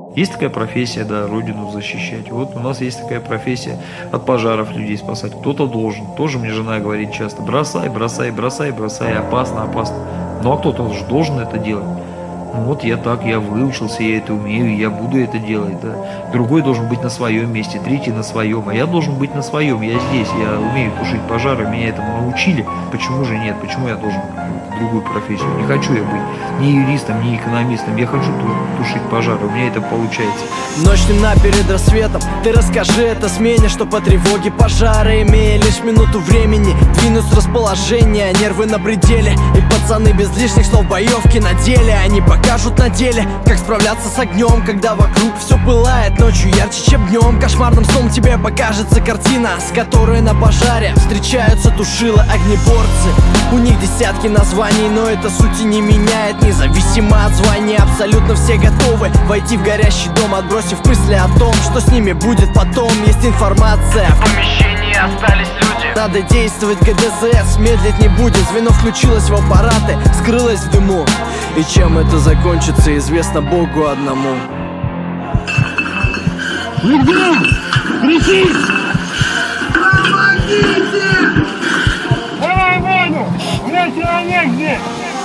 Есть такая профессия, да, родину защищать. Вот у нас есть такая профессия, от пожаров людей спасать. Кто-то должен. Тоже мне жена говорит часто: бросай, бросай, бросай, бросай, опасно, опасно. Ну а кто-то же должен это делать. Ну вот я так, я выучился, я это умею, я буду это делать, да. Другой должен быть на своем месте, третий на своем, а я должен быть на своем. Я здесь, я умею тушить пожары, меня этому научили. Почему же нет? Почему я должен другую профессию? Не хочу я быть ни юристом, ни экономистом. Я хочу тушить пожары, у меня это получается. Ночь темна перед рассветом, ты расскажи это смене, что по тревоге пожары, имея лишь минуту времени, двинуть с расположения, нервы на пределе. И пацаны без лишних слов боевки на деле. Они покажут на деле, как справляться с огнем, когда вокруг все пылает ночью ярче, чем днем. Кошмарным сном тебе покажется картина, с которой на пожаре встречаются тушило огнеборцы. У них десятки названий, но это сути не меняет. Независимо от звания, абсолютно все готовы войти в горящий дом, отбросив мысли о том, что с ними будет потом. Есть информация, в помещении остались люди. Надо действовать, ГДЗС медлить не будет. Звено включилось в аппараты, скрылось в дыму. И чем это закончится, известно Богу одному. Кричи! Помогите! Давай воду! У меня человек здесь!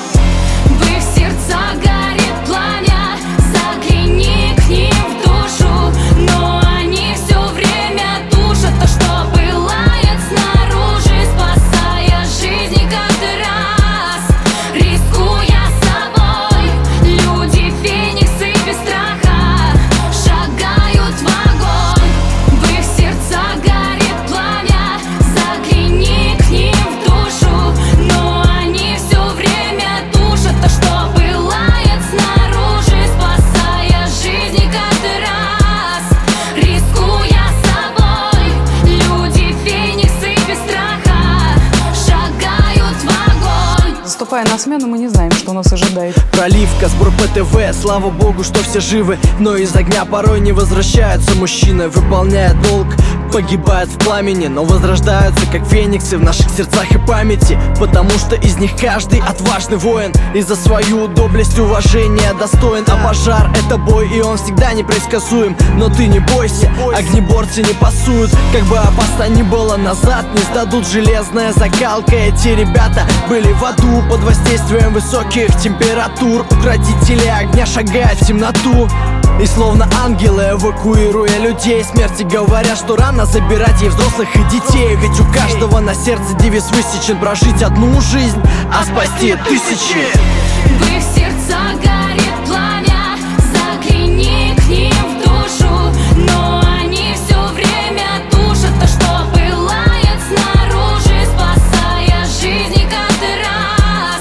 В их сердцах горит пламя, загляни к ним в душу, но они все время тушат то, что пылает снаружи, спасая жизни каждый раз, рискуя собой. Люди фениксы без страха шагают в огонь. В их сердцах горит пламя, загляни к ним в душу, но они все время тушат то, что пылает снаружи, спасая жизни каждый раз, рискуя собой. Люди фениксы без страха шагают в огонь. Заступая на смену, мы не знаем, что нас ожидает. Проливка, сбор ПТВ, слава богу, что все живы. Но из огня порой не возвращаются мужчины, выполняя долг, погибают в пламени, но возрождаются, как фениксы, в наших сердцах и памяти. Потому что из них каждый отважный воин, и за свою доблесть уважения достоин. А пожар — это бой, и он всегда непредсказуем. Но ты не бойся, огнеборцы не пасуют. Как бы опасно ни было, назад не сдадут. Железная закалка, эти ребята были в аду под воздействием высоких температур. Укротители огня шагают в темноту, и словно ангелы, эвакуируя людей, смерти говорят, что рано забирать и взрослых, и детей. Ведь у каждого на сердце девиз высечен: прожить одну жизнь, а спасти тысячи. В их сердцах горит пламя, загляни к ним в душу, но они все время тушат то, что пылает снаружи, спасая жизни каждый раз,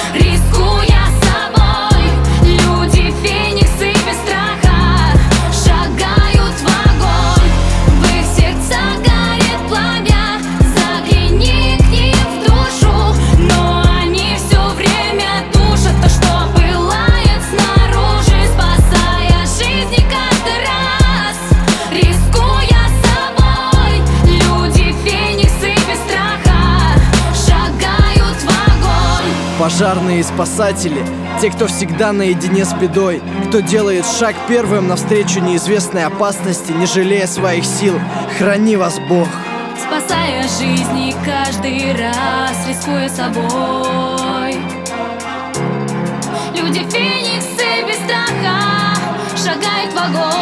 рискуя собой. Люди фениксы без страха шагают в огонь. В их сердцах горит пламя, загляни к ним в душу, но они все время тушат то, что пылает снаружи, спасая жизни каждый раз, рискуя собой. Люди фениксы без страха шагают в огонь. Пожарные и спасатели, те, кто всегда наедине с бедой, кто делает шаг первым навстречу неизвестной опасности, не жалея своих сил. Храни вас Бог. Спасая жизни каждый раз, рискуя собой. Люди фениксы без страха шагают в огонь.